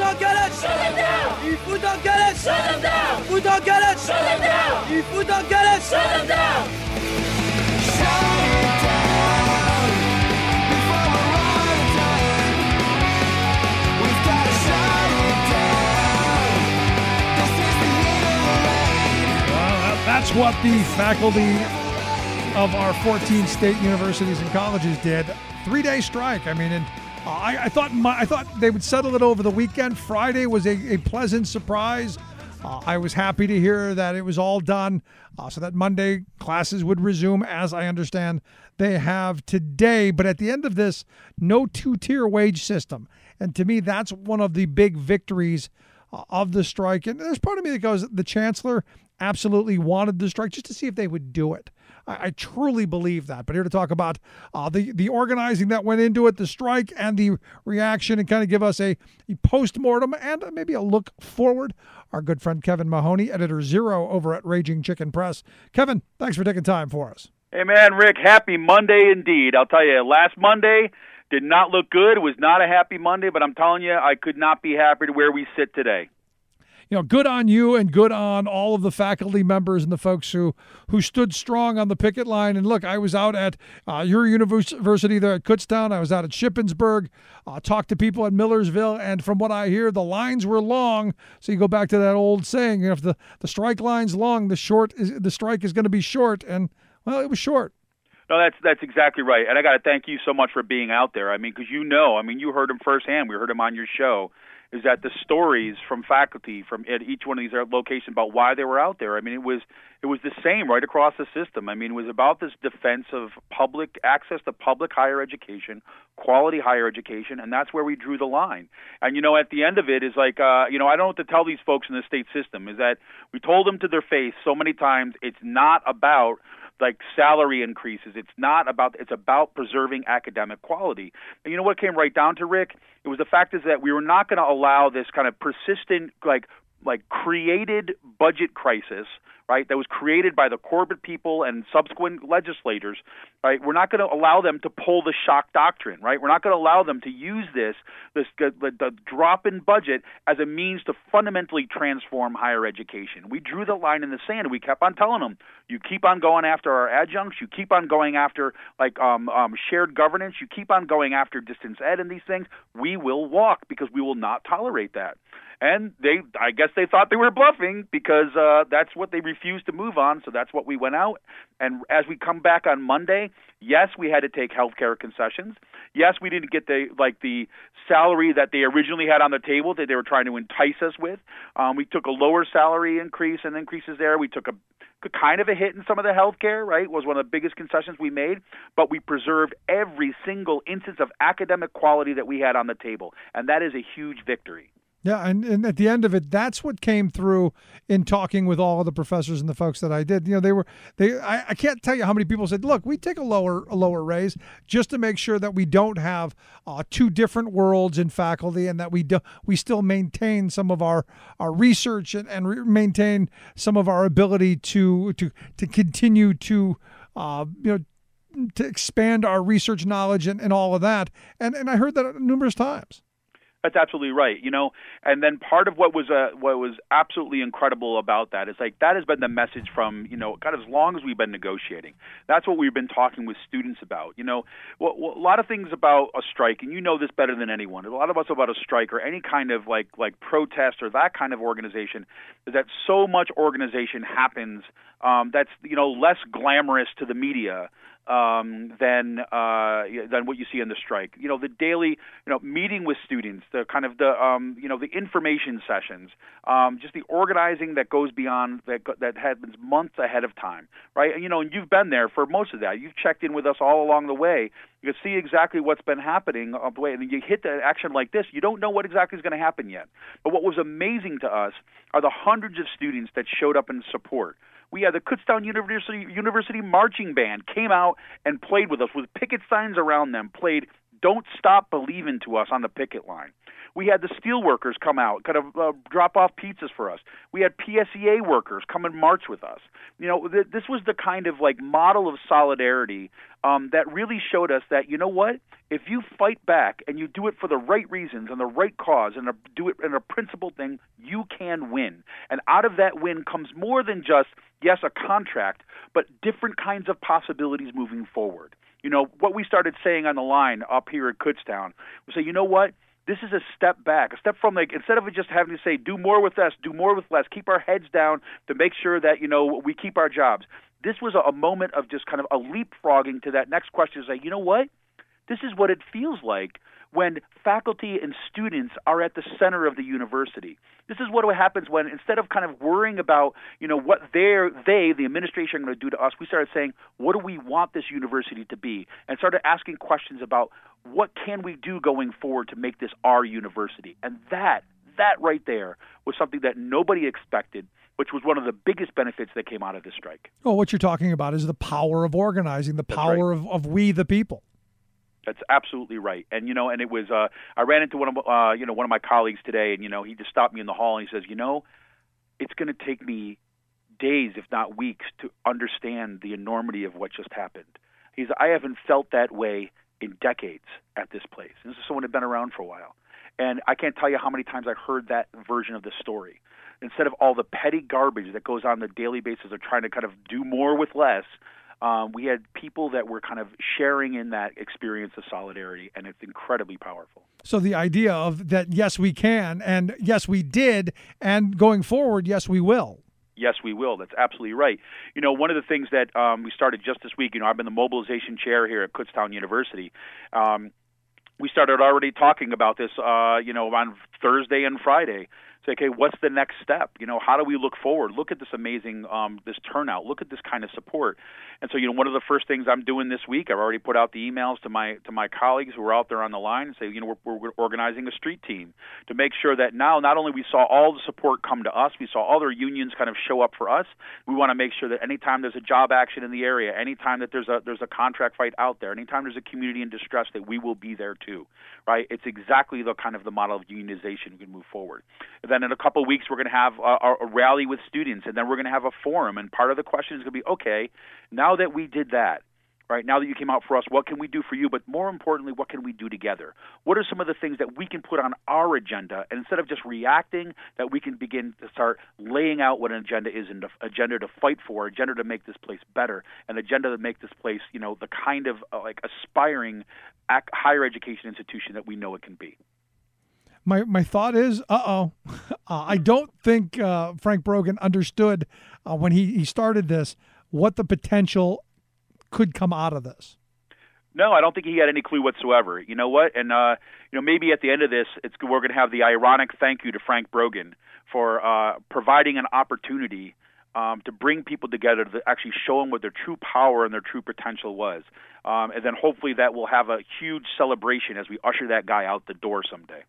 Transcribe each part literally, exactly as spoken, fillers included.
don't get it, shut them down. If you don't get it, shut them down. If you don't get it, shut them down. If you don't get it, shut them down. Shut it down before we're out of time. We've got to shut it down. This is the end of the rain. Well, that's what the faculty of our fourteen state universities and colleges did. Three-day strike. I mean, and uh, I, I thought my, I thought they would settle it over the weekend. Friday was a, a pleasant surprise. Uh, I was happy to hear that it was all done, uh, so that Monday classes would resume, as I understand they have today. But at the end of this, no two-tier wage system. And to me, that's one of the big victories uh, of the strike. And there's part of me that goes, the chancellor absolutely wanted the strike just to see if they would do it. I, I truly believe that. But here to talk about uh, the, the organizing that went into it, the strike, and the reaction, and kind of give us a, a post-mortem and maybe a look forward, our good friend Kevin Mahoney, editor zero over at Raging Chicken Press. Kevin, thanks for taking time for us. Hey, man, Rick, happy Monday indeed. I'll tell you, last Monday did not look good. It was not a happy Monday, but I'm telling you, I could not be happier to where we sit today. You know, good on you and good on all of the faculty members and the folks who, who stood strong on the picket line. And look, I was out at uh, your university there at Kutztown. I was out at Shippensburg, uh, talked to people at Millersville. And from what I hear, the lines were long. So you go back to that old saying, you know, if the, the strike line's long, the short is, the strike is going to be short. And, well, it was short. No, that's that's exactly right. And I got to thank you so much for being out there. I mean, because you know, I mean, you heard him firsthand. We heard him on your show. Is that the stories from faculty from at each one of these locations about why they were out there? I mean, it was it was the same right across the system. I mean, it was about this defense of public access to public higher education, quality higher education, and that's where we drew the line. And, you know, at the end of it is like, uh, you know, I don't know what to tell these folks in the state system, is that we told them to their face so many times it's not about like salary increases. It's not about, it's about preserving academic quality. And you know what it came right down to, Rick? It was the fact is that we were not going to allow this kind of persistent, like, like created budget crisis, right, that was created by the corporate people and subsequent legislators, right? We're not going to allow them to pull the shock doctrine, right? We're not going to allow them to use this, this the, the, the drop in budget as a means to fundamentally transform higher education. We drew the line in the sand, and we kept on telling them, you keep on going after our adjuncts, you keep on going after like um, um, shared governance, you keep on going after distance ed and these things, we will walk because we will not tolerate that. And they, I guess they thought they were bluffing because uh, that's what they refused to move on, so that's what we went out. And as we come back on Monday, yes, we had to take healthcare concessions. Yes, we didn't get the like the salary that they originally had on the table that they were trying to entice us with. Um, we took a lower salary increase and increases there. We took a kind of a hit in some of the healthcare, right, was one of the biggest concessions we made, but we preserved every single instance of academic quality that we had on the table, and that is a huge victory. Yeah, and, and at the end of it, that's what came through in talking with all of the professors and the folks that I did. You know, they were they. I, I can't tell you how many people said, "Look, we take a lower a lower raise just to make sure that we don't have uh, two different worlds in faculty, and that we do we still maintain some of our, our research and, and re- maintain some of our ability to to to continue to uh, you know to expand our research knowledge and, and all of that." And and I heard that numerous times. That's absolutely right. You know, and then part of what was uh, what was absolutely incredible about that is like that has been the message from, you know, God, as long as we've been negotiating. That's what we've been talking with students about. You know, well, well, a lot of things about a strike, and you know this better than anyone. A lot of us about a strike or any kind of like like protest or that kind of organization is that so much organization happens um, that's, you know, less glamorous to the media Um, than uh, than what you see in the strike. You know, the daily, you know, meeting with students, the kind of the, um, you know, the information sessions, um, just the organizing that goes beyond that that happens months ahead of time, right? And, you know, and you've been there for most of that. You've checked in with us all along the way. You can see exactly what's been happening on the way. And then you hit the action like this, you don't know what exactly is going to happen yet. But what was amazing to us are the hundreds of students that showed up in support. We had the Kutztown University University Marching Band came out and played with us with picket signs around them, played don't stop believing to us on the picket line. We had the steel workers come out, kind of uh, drop off pizzas for us. We had P S E A workers come and march with us. You know, th- this was the kind of like model of solidarity um, that really showed us that, you know what, if you fight back and you do it for the right reasons and the right cause and a, do it in a principled thing, you can win. And out of that win comes more than just, yes, a contract, but different kinds of possibilities moving forward. You know, what we started saying on the line up here at Kutztown, we say, you know what? This is a step back, a step from like, instead of just having to say, do more with less, do more with less, keep our heads down to make sure that, you know, we keep our jobs. This was a, a moment of just kind of a leapfrogging to that next question, say, you know what? This is what it feels like when faculty and students are at the center of the university. This is what happens when, instead of kind of worrying about, you know, what they're, they, the administration, are going to do to us, we started saying, what do we want this university to be? And started asking questions about what can we do going forward to make this our university? And that, that right there was something that nobody expected, which was one of the biggest benefits that came out of this strike. Well, what you're talking about is the power of organizing, the power right. of, of we the people. That's absolutely right. And, you know, and it was, uh, I ran into one of, uh, you know, one of my colleagues today, and, you know, he just stopped me in the hall and he says, you know, it's going to take me days, if not weeks, to understand the enormity of what just happened. He's, I haven't felt that way in decades at this place. And this is someone who had been around for a while. And I can't tell you how many times I heard that version of the story. Instead of all the petty garbage that goes on a daily basis of trying to kind of do more with less, Um, we had people that were kind of sharing in that experience of solidarity, and it's incredibly powerful. So the idea of that, yes, we can, and yes, we did, and going forward, yes, we will. Yes, we will. That's absolutely right. You know, one of the things that um, we started just this week, you know, I've been the mobilization chair here at Kutztown University. Um, we started already talking about this, uh, you know, on Thursday and Friday. Say, okay, what's the next step? You know, how do we look forward? Look at this amazing, um, this turnout. Look at this kind of support. And so, you know, one of the first things I'm doing this week, I've already put out the emails to my to my colleagues who are out there on the line and say, you know, we're, we're organizing a street team to make sure that now not only we saw all the support come to us, we saw other unions kind of show up for us. We want to make sure that anytime there's a job action in the area, anytime that there's a there's a contract fight out there, anytime there's a community in distress, that we will be there too, right? It's exactly the kind of the model of unionization we can move forward. And then in a couple of weeks, we're going to have a, a rally with students, and then we're going to have a forum. And part of the question is going to be, okay, now that we did that, right, now that you came out for us, what can we do for you? But more importantly, what can we do together? What are some of the things that we can put on our agenda? And instead of just reacting, that we can begin to start laying out what an agenda is, and an agenda to fight for, agenda to make this place better, an agenda to make this place, you know, the kind of uh, like aspiring ac- higher education institution that we know it can be. My my thought is, uh-oh, uh, I don't think uh, Frank Brogan understood uh, when he, he started this what the potential could come out of this. No, I don't think he had any clue whatsoever. You know what? And, uh, you know, maybe at the end of this, it's we're going to have the ironic thank you to Frank Brogan for uh, providing an opportunity um, to bring people together to actually show them what their true power and their true potential was. Um, and then hopefully that will have a huge celebration as we usher that guy out the door someday.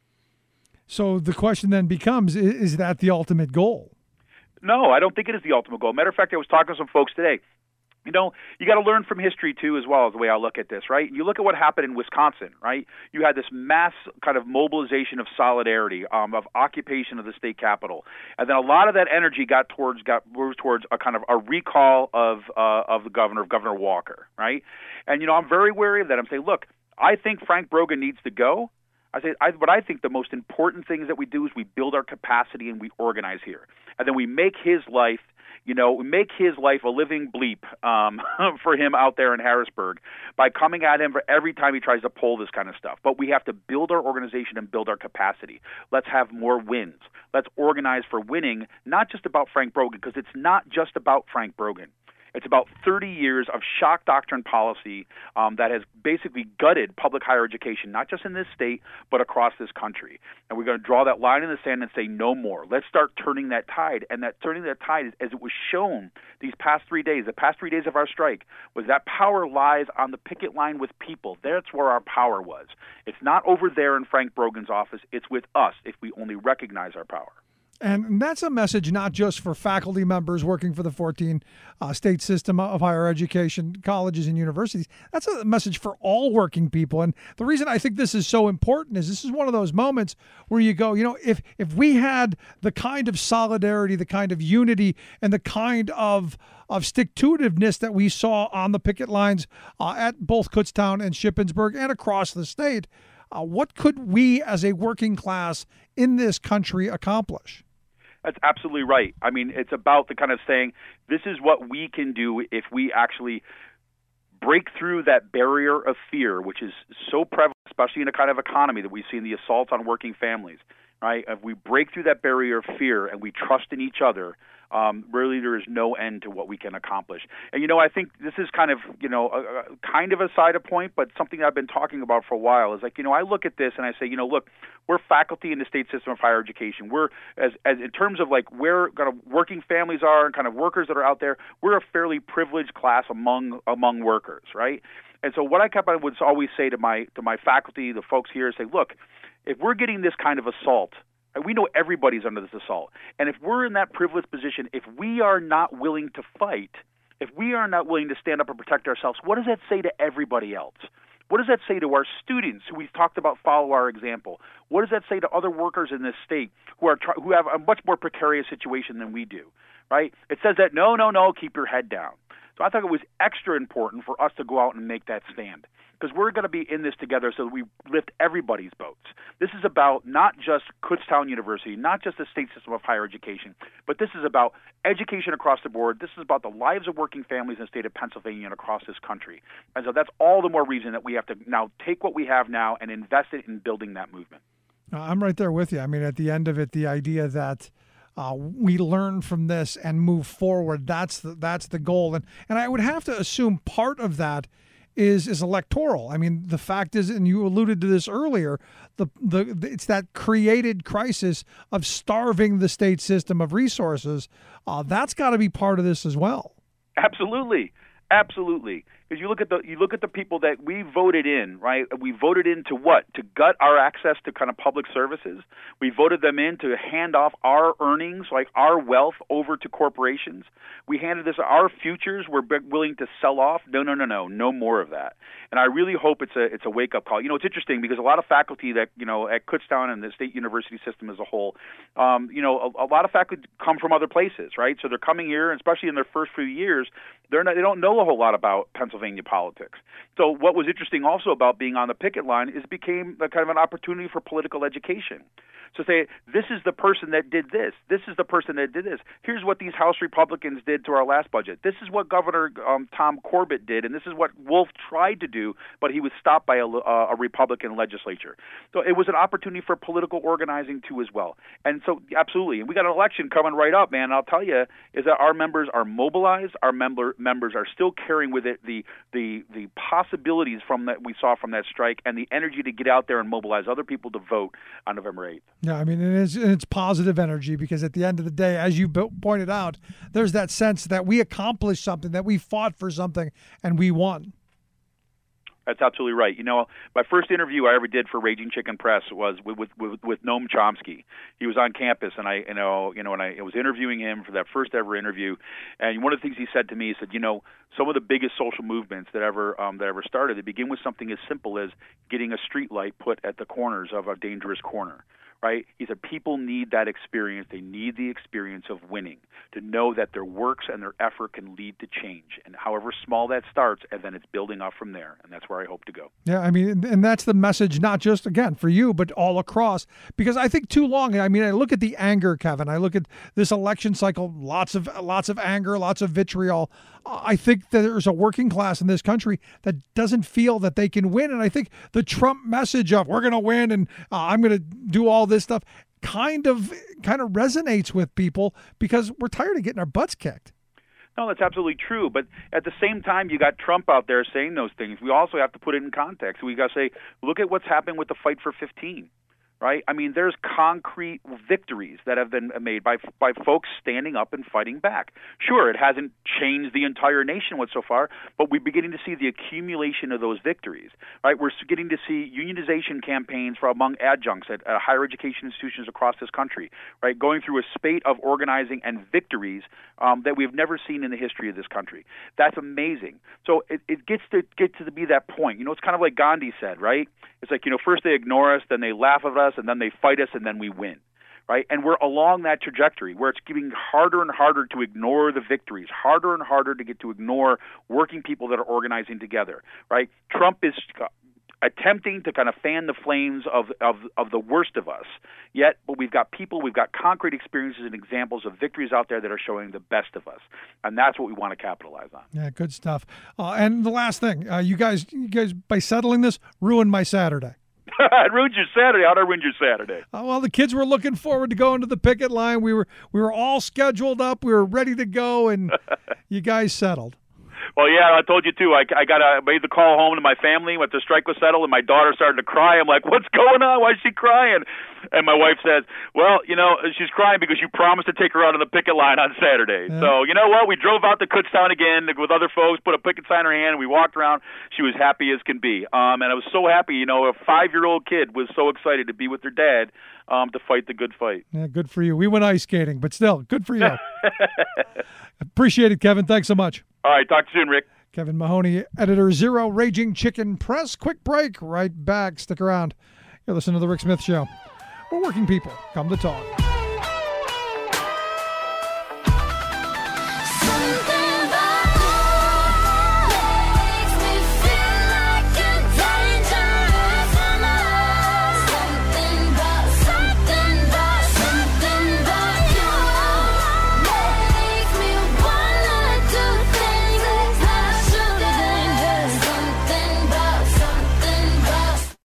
So the question then becomes, is, is that the ultimate goal? No, I don't think it is the ultimate goal. Matter of fact, I was talking to some folks today. You know, you got to learn from history, too, as well, as the way I look at this, right? You look at what happened in Wisconsin, right? You had this mass kind of mobilization of solidarity, um, of occupation of the state capitol. And then a lot of that energy got towards got moved towards a kind of a recall of uh, of the governor, of Governor Walker, right? And, you know, I'm very wary of that. I'm saying, look, I think Frank Brogan needs to go. I say, I, but I think the most important things that we do is we build our capacity and we organize here. And then we make his life, you know, we make his life a living bleep um, for him out there in Harrisburg by coming at him for every time he tries to pull this kind of stuff. But we have to build our organization and build our capacity. Let's have more wins. Let's organize for winning, not just about Frank Brogan, because it's not just about Frank Brogan. It's about thirty years of shock doctrine policy um, that has basically gutted public higher education, not just in this state, but across this country. And we're going to draw that line in the sand and say no more. Let's start turning that tide. And that turning that tide, as it was shown these past three days, the past three days of our strike, was that power lies on the picket line with people. That's where our power was. It's not over there in Frank Brogan's office. It's with us if we only recognize our power. And that's a message not just for faculty members working for the fourteen uh, state system of higher education, colleges and universities. That's a message for all working people. And the reason I think this is so important is this is one of those moments where you go, you know, if if we had the kind of solidarity, the kind of unity, and the kind of of stick-to-itiveness that we saw on the picket lines uh, at both Kutztown and Shippensburg and across the state, uh, what could we as a working class in this country accomplish? That's absolutely right. I mean, it's about the kind of saying, this is what we can do if we actually break through that barrier of fear, which is so prevalent, especially in a kind of economy that we see in the assaults on working families, right? If we break through that barrier of fear and we trust in each other, um, really there is no end to what we can accomplish. And, you know, I think this is kind of, you know, a, a kind of a side point, but something I've been talking about for a while is like, you know, I look at this and I say, you know, look, we're faculty in the state system of higher education. We're, as, as in terms of like where kind of working families are and kind of workers that are out there, we're a fairly privileged class among among workers, right? And so what I kept I would always say to my to my faculty, the folks here, is say, look, if we're getting this kind of assault, we know everybody's under this assault. And if we're in that privileged position, if we are not willing to fight, if we are not willing to stand up and protect ourselves, what does that say to everybody else? What does that say to our students who we've talked about follow our example? What does that say to other workers in this state who are who have a much more precarious situation than we do, right? It says that, no, no, no, keep your head down. So I thought it was extra important for us to go out and make that stand, because we're going to be in this together so that we lift everybody's boats. This is about not just Kutztown University, not just the state system of higher education, but this is about education across the board. This is about the lives of working families in the state of Pennsylvania and across this country. And so that's all the more reason that we have to now take what we have now and invest it in building that movement. I'm right there with you. I mean, at the end of it, the idea that Uh, we learn from this and move forward. That's the, that's the goal. And and I would have to assume part of that is is electoral. I mean, the fact is, and you alluded to this earlier, the the, the it's that created crisis of starving the state system of resources. Uh, that's got to be part of this as well. Absolutely. Absolutely. Because you look at the you look at the people that we voted in, right? We voted in to what? To gut our access to kind of public services. We voted them in to hand off our earnings, like our wealth, over to corporations. We handed this our futures. We're willing to sell off. No, no, no, no, no more of that. And I really hope it's a it's a wake up call. You know, it's interesting because a lot of faculty that you know at Kutztown and the state university system as a whole, um, you know, a, a lot of faculty come from other places, right? So they're coming here, and especially in their first few years, they're not, they don't know a whole lot about Pennsylvania politics. So what was interesting also about being on the picket line is it became a kind of an opportunity for political education. So say, this is the person that did this. This is the person that did this. Here's what these House Republicans did to our last budget. This is what Governor um, Tom Corbett did, and this is what Wolf tried to do, but he was stopped by a, uh, a Republican legislature. So it was an opportunity for political organizing, too, as well. And so, absolutely. And we got an election coming right up, man. I'll tell you, is that our members are mobilized. Our member members are still carrying with it the the the possibilities from that we saw from that strike and the energy to get out there and mobilize other people to vote on November eighth. Yeah, I mean, it is, it's positive energy because at the end of the day, as you pointed out, there's that sense that we accomplished something, that we fought for something, and we won. That's absolutely right. You know, my first interview I ever did for Raging Chicken Press was with with, with, with Noam Chomsky. He was on campus, and I, you know, you know, and I was interviewing him for that first ever interview. And one of the things he said to me, he said, you know, some of the biggest social movements that ever um, that ever started, they begin with something as simple as getting a street light put at the corners of a dangerous corner. Right? He said people need that experience. They need the experience of winning, to know that their works and their effort can lead to change. And however small that starts, and then it's building up from there. And that's where I hope to go. Yeah, I mean, and that's the message, not just, again, for you, but all across. Because I think too long, I mean, I look at the anger, Kevin. I look at this election cycle, lots of lots of anger, lots of vitriol. I think that there's a working class in this country that doesn't feel that they can win. And I think the Trump message of we're going to win and uh, I'm going to do all this stuff kind of kind of resonates with people because we're tired of getting our butts kicked. No, that's absolutely true. But at the same time, you got Trump out there saying those things. We also have to put it in context. We got to say, look at what's happening with the fight for fifteen. right? I mean, there's concrete victories that have been made by by folks standing up and fighting back. Sure, it hasn't changed the entire nation so far, but we're beginning to see the accumulation of those victories, right? We're getting to see unionization campaigns for among adjuncts at uh, higher education institutions across this country, right? Going through a spate of organizing and victories um, that we've never seen in the history of this country. That's amazing. So it, it gets to get to be that point. You know, it's kind of like Gandhi said, right? It's like, you know, first they ignore us, then they laugh at us, and then they fight us, and then we win, right? And we're along that trajectory where it's getting harder and harder to ignore the victories, harder and harder to get to ignore working people that are organizing together, right? Trump is attempting to kind of fan the flames of, of, of the worst of us, yet, but we've got people, we've got concrete experiences and examples of victories out there that are showing the best of us, and that's what we want to capitalize on. Yeah, good stuff. Uh, and the last thing, uh, you guys, you guys, by settling this, ruined my Saturday. It ruined your Saturday. How'd I ruin your Saturday? Uh, well, the kids were looking forward to going to the picket line. We were we were all scheduled up. We were ready to go, and you guys settled. Well, yeah, I told you too. I, I got a, made the call home to my family when the strike was settled, and my daughter started to cry. I'm like, "What's going on? Why is she crying?" And my wife says, "Well, you know, she's crying because you promised to take her out on the picket line on Saturday." Yeah. So, you know what? We drove out to Kutztown again with other folks, put a picket sign in her hand, and we walked around. She was happy as can be, um, and I was so happy. You know, a five-year-old kid was so excited to be with her dad um, to fight the good fight. Yeah, good for you. We went ice skating, but still, good for you. Appreciate it, Kevin. Thanks so much. All right, talk to you soon, Rick. Kevin Mahoney, editor, Zero Raging Chicken Press. Quick break, right back. Stick around. You're listening to The Rick Smith Show. We're working people. Come to talk.